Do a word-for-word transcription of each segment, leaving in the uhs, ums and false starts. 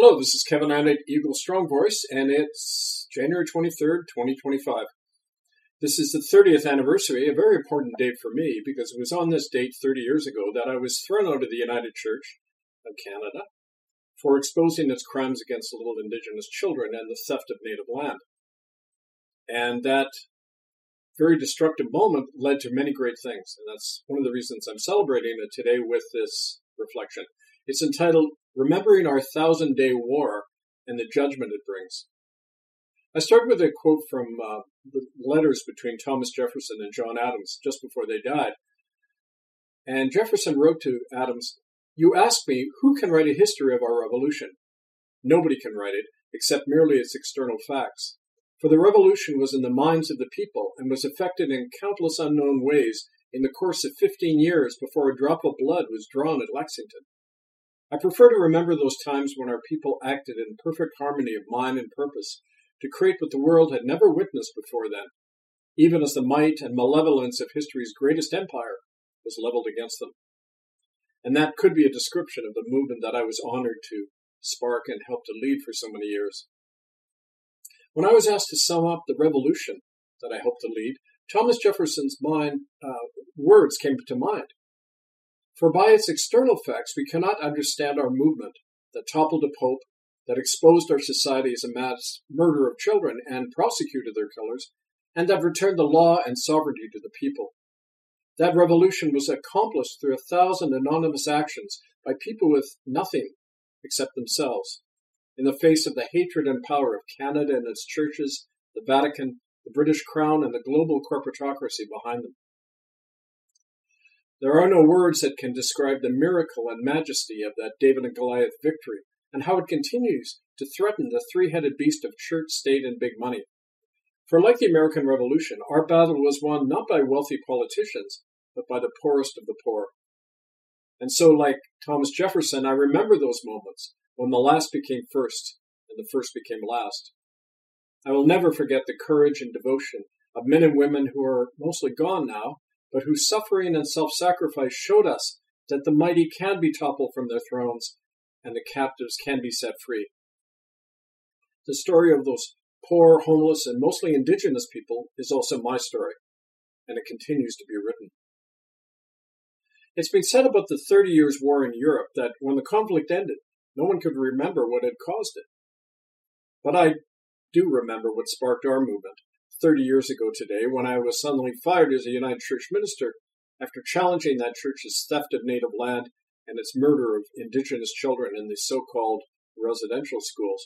Hello, this is Kevin Annett, Eagle Strong Voice, and it's January twenty-third, twenty twenty-five. This is the thirtieth anniversary, a very important date for me, because it was on this date thirty years ago that I was thrown out of the United Church of Canada for exposing its crimes against little Indigenous children and the theft of native land. And that very destructive moment led to many great things, and that's one of the reasons I'm celebrating it today with this reflection. It's entitled, Remembering Our Thousand-Day War and the Judgment It Brings. I start with a quote from uh, the letters between Thomas Jefferson and John Adams just before they died. And Jefferson wrote to Adams, "You ask me, who can write a history of our revolution? Nobody can write it, except merely its external facts. For the revolution was in the minds of the people and was effected in countless unknown ways in the course of fifteen years before a drop of blood was drawn at Lexington. I prefer to remember those times when our people acted in perfect harmony of mind and purpose to create what the world had never witnessed before then, even as the might and malevolence of history's greatest empire was leveled against them." And that could be a description of the movement that I was honored to spark and help to lead for so many years. When I was asked to sum up the revolution that I helped to lead, Thomas Jefferson's mind, uh, words came to mind. "For by its external facts, we cannot understand our movement that toppled a pope, that exposed our society as a mass murder of children and prosecuted their killers, and that returned the law and sovereignty to the people. That revolution was accomplished through a thousand anonymous actions by people with nothing except themselves, in the face of the hatred and power of Canada and its churches, the Vatican, the British Crown, and the global corporatocracy behind them. There are no words that can describe the miracle and majesty of that David and Goliath victory, and how it continues to threaten the three-headed beast of church, state, and big money. For like the American Revolution, our battle was won not by wealthy politicians, but by the poorest of the poor. And so, like Thomas Jefferson, I remember those moments when the last became first and the first became last. I will never forget the courage and devotion of men and women who are mostly gone now, but whose suffering and self-sacrifice showed us that the mighty can be toppled from their thrones and the captives can be set free. The story of those poor, homeless, and mostly indigenous people is also my story, and it continues to be written. It's been said about the Thirty Years' War in Europe that when the conflict ended, no one could remember what had caused it. But I do remember what sparked our movement thirty years ago today, when I was suddenly fired as a United Church minister after challenging that church's theft of native land and its murder of indigenous children in the so-called residential schools.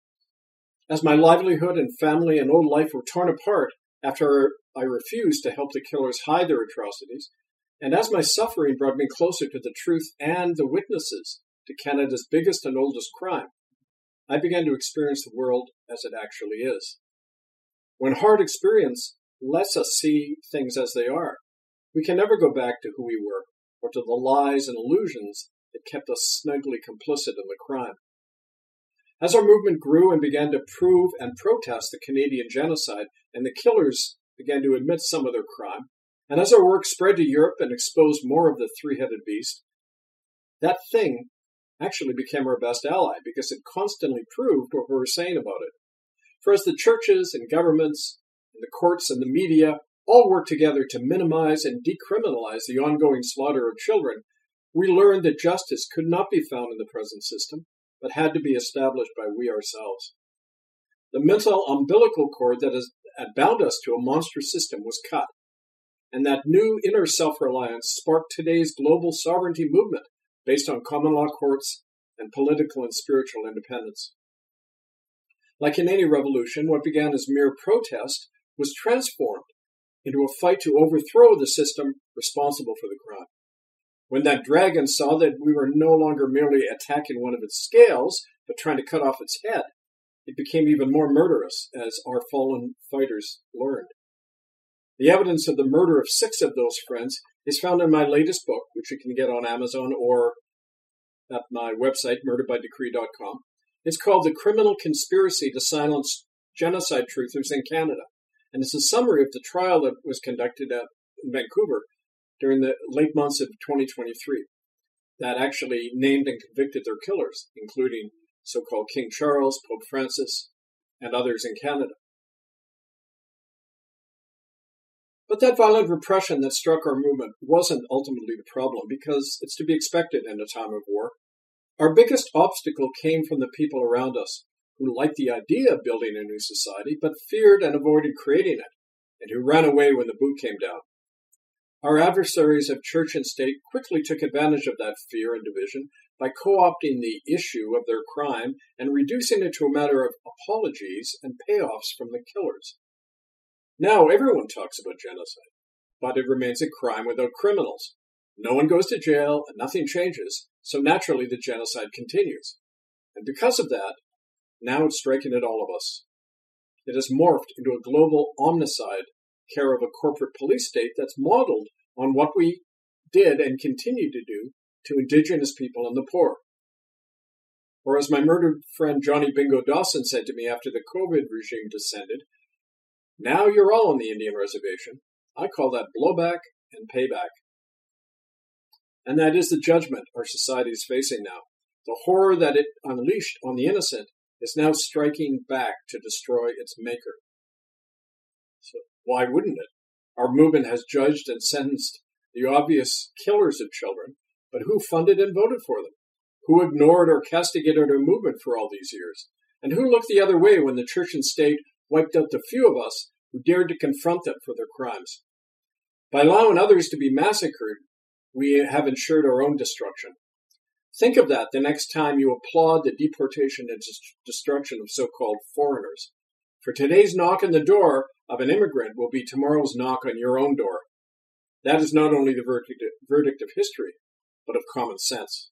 As my livelihood and family and old life were torn apart after I refused to help the killers hide their atrocities, and as my suffering brought me closer to the truth and the witnesses to Canada's biggest and oldest crime, I began to experience the world as it actually is. When hard experience lets us see things as they are, we can never go back to who we were or to the lies and illusions that kept us snugly complicit in the crime. As our movement grew and began to prove and protest the Canadian genocide, and the killers began to admit some of their crime, and as our work spread to Europe and exposed more of the three-headed beast, that thing actually became our best ally because it constantly proved what we were saying about it. For as the churches and governments and the courts and the media all worked together to minimize and decriminalize the ongoing slaughter of children, we learned that justice could not be found in the present system, but had to be established by we ourselves. The mental umbilical cord that has had bound us to a monstrous system was cut, and that new inner self-reliance sparked today's global sovereignty movement based on common law courts and political and spiritual independence. Like in any revolution, what began as mere protest was transformed into a fight to overthrow the system responsible for the crime. When that dragon saw that we were no longer merely attacking one of its scales, but trying to cut off its head, it became even more murderous, as our fallen fighters learned. The evidence of the murder of six of those friends is found in my latest book, which you can get on Amazon or at my website, murder by decree dot com. It's called The Criminal Conspiracy to Silence Genocide Truthers in Canada, and it's a summary of the trial that was conducted at, in Vancouver during the late months of twenty twenty-three that actually named and convicted their killers, including so-called King Charles, Pope Francis, and others in Canada. But that violent repression that struck our movement wasn't ultimately the problem, because it's to be expected in a time of war. Our biggest obstacle came from the people around us, who liked the idea of building a new society, but feared and avoided creating it, and who ran away when the boot came down. Our adversaries of church and state quickly took advantage of that fear and division by co-opting the issue of their crime and reducing it to a matter of apologies and payoffs from the killers. Now everyone talks about genocide, but it remains a crime without criminals. No one goes to jail and nothing changes, so naturally the genocide continues. And because of that, now it's striking at all of us. It has morphed into a global omnicide care of a corporate police state that's modeled on what we did and continue to do to indigenous people and the poor. Or as my murdered friend Johnny Bingo Dawson said to me after the COVID regime descended, now you're all on the Indian reservation. I call that blowback and payback. And that is the judgment our society is facing now. The horror that it unleashed on the innocent is now striking back to destroy its maker. So why wouldn't it? Our movement has judged and sentenced the obvious killers of children, but who funded and voted for them? Who ignored or castigated our movement for all these years? And who looked the other way when the church and state wiped out the few of us who dared to confront them for their crimes? By allowing others to be massacred, we have ensured our own destruction. Think of that the next time you applaud the deportation and destruction of so-called foreigners. For today's knock on the door of an immigrant will be tomorrow's knock on your own door. That is not only the verdict of history, but of common sense.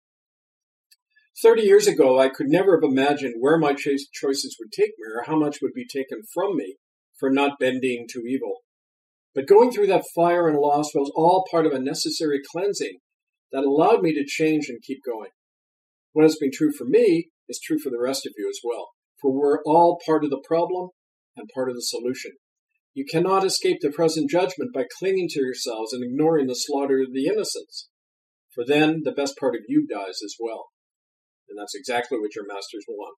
Thirty years ago, I could never have imagined where my choices would take me or how much would be taken from me for not bending to evil. But going through that fire and loss was all part of a necessary cleansing that allowed me to change and keep going. What has been true for me is true for the rest of you as well, for we're all part of the problem and part of the solution. You cannot escape the present judgment by clinging to yourselves and ignoring the slaughter of the innocents, for then the best part of you dies as well. And that's exactly what your masters want.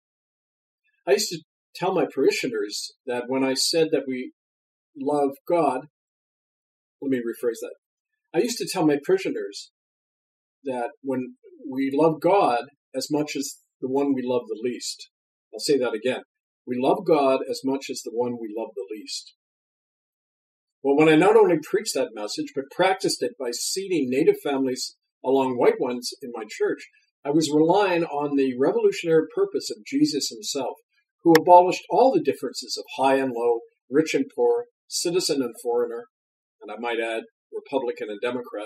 I used to tell my parishioners that when I said that we love God, let me rephrase that. I used to tell my parishioners that when we love God as much as the one we love the least. I'll say that again. We love God as much as the one we love the least. Well, when I not only preached that message, but practiced it by seating Native families along white ones in my church, I was relying on the revolutionary purpose of Jesus himself, who abolished all the differences of high and low, rich and poor, citizen and foreigner, and I might add, Republican and Democrat.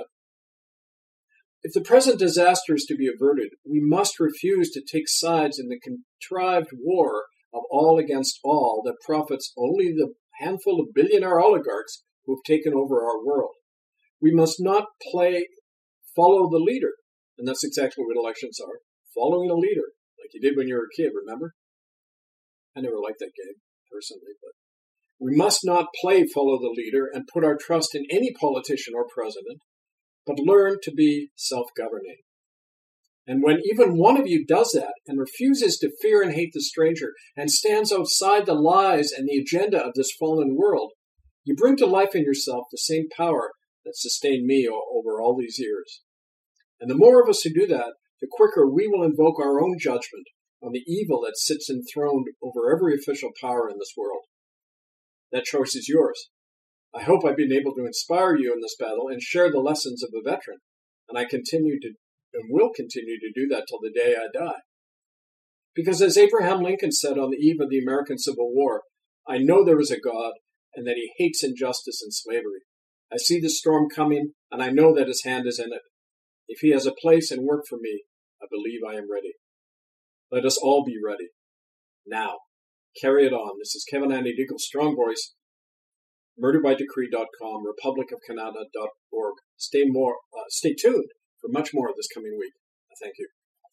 If the present disaster is to be averted, we must refuse to take sides in the contrived war of all against all that profits only the handful of billionaire oligarchs who have taken over our world. We must not play follow the leader, and that's exactly what elections are, following a leader, like you did when you were a kid, remember? I never liked that game, personally, but we must not play follow the leader and put our trust in any politician or president, but learn to be self-governing. And when even one of you does that and refuses to fear and hate the stranger and stands outside the lies and the agenda of this fallen world, you bring to life in yourself the same power that sustained me over all these years. And the more of us who do that, the quicker we will invoke our own judgment on the evil that sits enthroned over every official power in this world. That choice is yours. I hope I've been able to inspire you in this battle and share the lessons of a veteran, and I continue to and will continue to do that till the day I die. Because as Abraham Lincoln said on the eve of the American Civil War, I know there is a God and that he hates injustice and slavery. I see the storm coming, and I know that his hand is in it. If he has a place and work for me, I believe I am ready. Let us all be ready. Now, carry it on. This is Kevin Andy Diggle, Strong Voice, murder by decree dot com, republic of canada dot org. Stay more, uh, stay tuned for much more this coming week. Thank you.